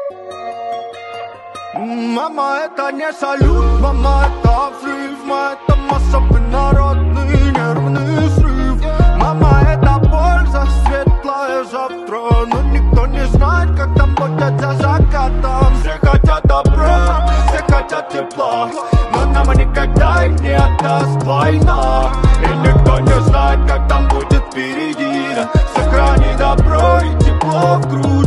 Мама, это не салют, мама, это взрыв, это массовый народный нервный срыв. Мама, это польза, светлое завтра, но никто не знает, как там будет за закатом. Все хотят добра, все хотят тепла, но нам никогда их не отдаст война. И никто не знает, как там будет впереди. Сохрани добро и тепло в груди.